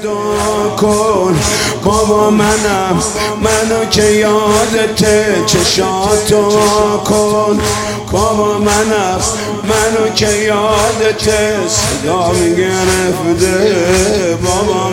دعا کن بابا منو که یادته چشاتو کن بابا منو که یادته صدا میگرفته بابا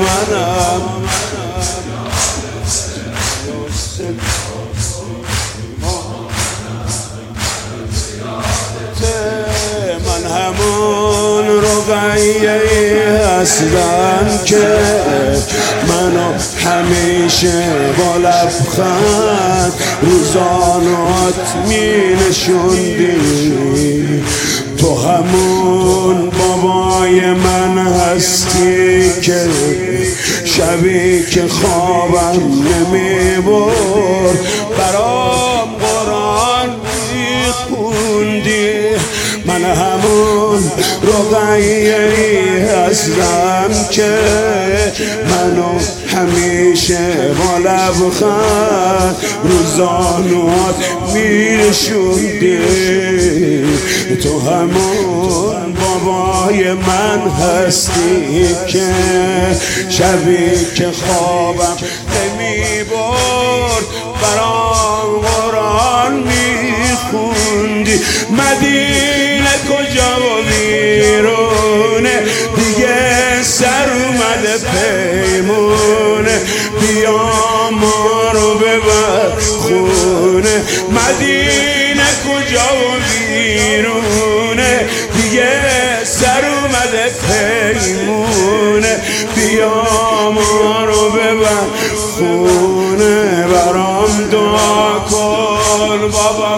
من همون رقیه هستم که منو همیشه با لبخند روزانات می نشوندی تو همون بابای من هستی که شبی که خوابم نمی برد برام قرآن می خوندی من همون رقیه‌ای هستم که منو همیشه با لبخند روزانات می‌نشوندی تو همون بابای من هستی که شبی که خوابم نمی‌برد برام قرآن می‌خوندی مدینه کجا و بیرونه دیگه سر اومده پیمونه بیا ما رو ببر خونه مدینه کجا و بیرونه دیگه سر اومده پیمونه بیا ما رو ببر خونه برام دعا کن بابا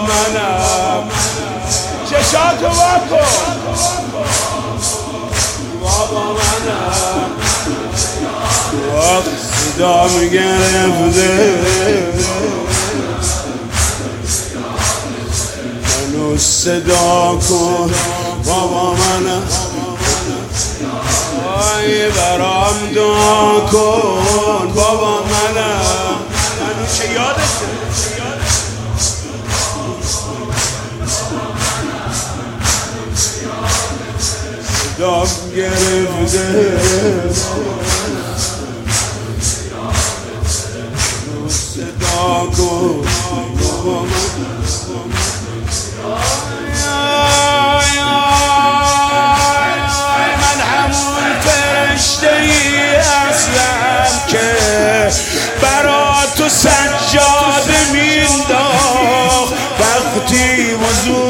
چشاتو واکن بابا وقت صدا میگرفته منو صدا کن بابا آی برام دعا کن بابا منو چه یادته صدام گرفته صدا کن من همون فرشته‌ای هستم که برا تو سجاده مینداخت وقتی وضو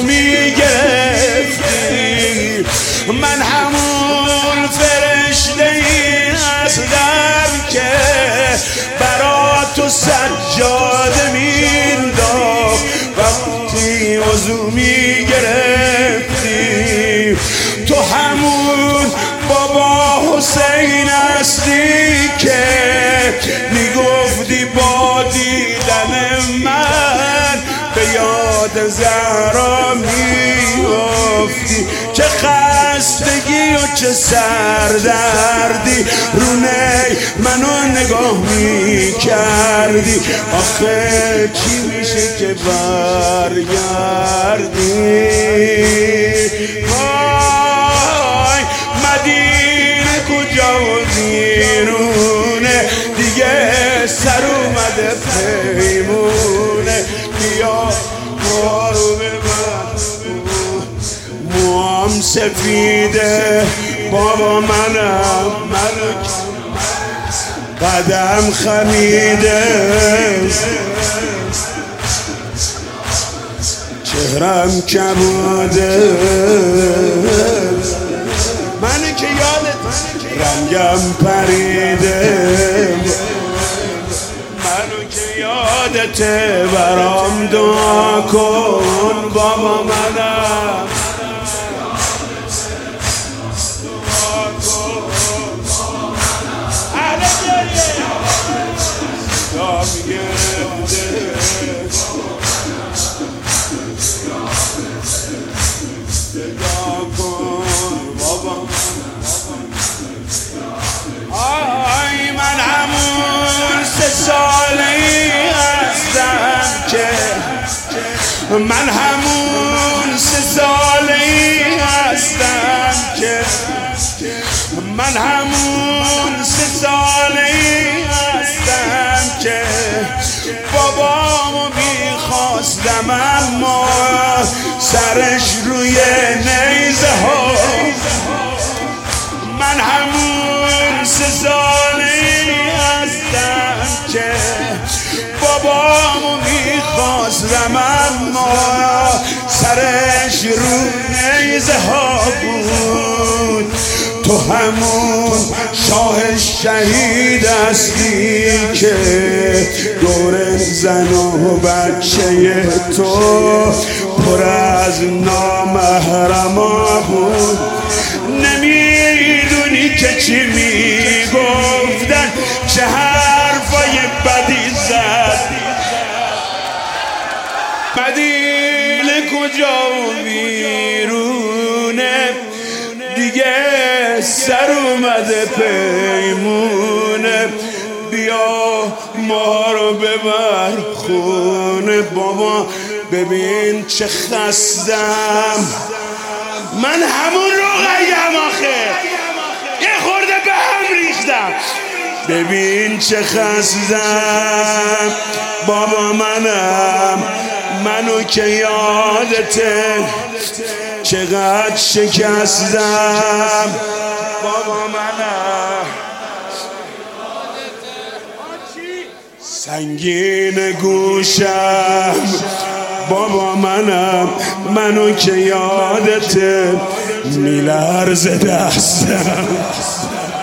میگرفتی من همون فرشته‌ای هستم که برا تو سجاده مینداخت وقتی وضو میگرفتی تو همون بابا حسین هستی که میگفتی با دیدن من به یاد زهرا میافتی چه خستگی و چه سردردی رونه منو نگاه میکردی آخه چی میشه که برگردی وای مدینه کجا و بیرونه دیگه سر اومده پیمونه بیا ما رو ببر موام سفیده بابا منو قدم خمیده چهرم کبوده منو که یادت رنگم پریده منو که یادته برام دعا کن بابا آی من همون 3 ساله‌ای هستم که من همون 3 ساله‌ای هستم که من همون 3 ساله‌ای هستم اما سرش روی نیزه ها. من همون 3 ساله‌ای هستم که بابامو میخواستم اما سرش رو نیزه ها بود. تو همون شاه شهید هستی که دور زن و بچه تو پر از نامحرما بود. نمیدونی که چی میگفتن، چه حرفای بدی زد. مدینه کجا و بیرونه، دیگه سر اومده پیمونه. بیا ما رو ببر خونه. بابا ببین چه خستم، من همون رقیه‌ام آخه، یه خورده به هم ریختم. ببین چه خستم بابا، منو که یادته چقدر شکستم. بابا سنگین گوشم. بابا منو که یادته میلرزه دستم.